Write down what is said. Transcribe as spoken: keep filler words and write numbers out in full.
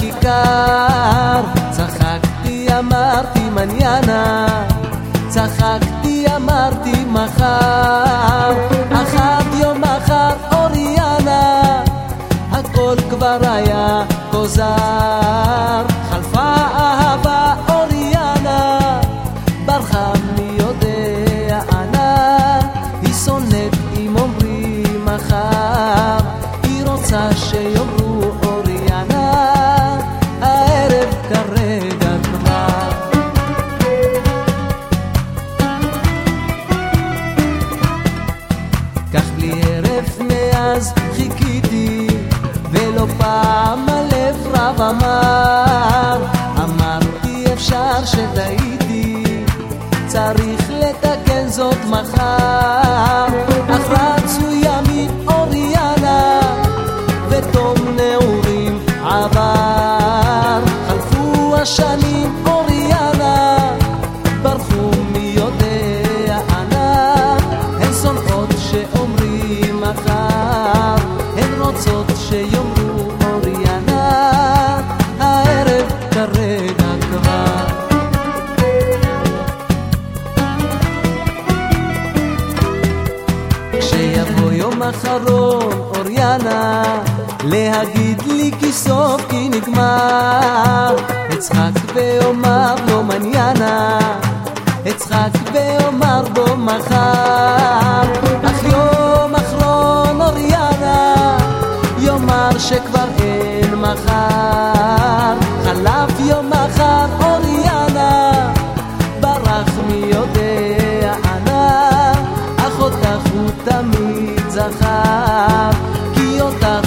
בכיכר, צחקתי אמרתי מניאנה, צחקתי אמרתי מחר, אחת יום מחר אוריאנה, הכל כבר היה גוזר, חלפה אהבה אוריאנה, ברחה מי יודע אנה, היא שונאת אם אומרים מחר, היא רוצה שיאמרו אוריאנה, הערב כרגע כבר. כך בלי הרף מאז חיכיתי, ולא פעם הלב רב אמר, אמרתי אפשר שטעיתי, צריך לתקן זאת מחר, אך רצו ימים אוריאנה, ותום נעורים עבר, חלפו השנים אוריאנה, ברחו מי יודע אנה, הן שונאות שאומרים מחר, הן רוצות שיאמרו אוריאנה, הערב כרגע כבר. כשיבוא יום אחרון אוריאנה, להגיד לי כי סוף כי נגמר, אצחק ואומר לו מניאנה, אצחק ואומר בו מחר, אך יום אחרון אוריאנה, יאמר שכבר אין מחר, חלף יום מחר אוריאנה, ברח מי יודע אנה, אך אותך הוא תמיד זכר, כי אותך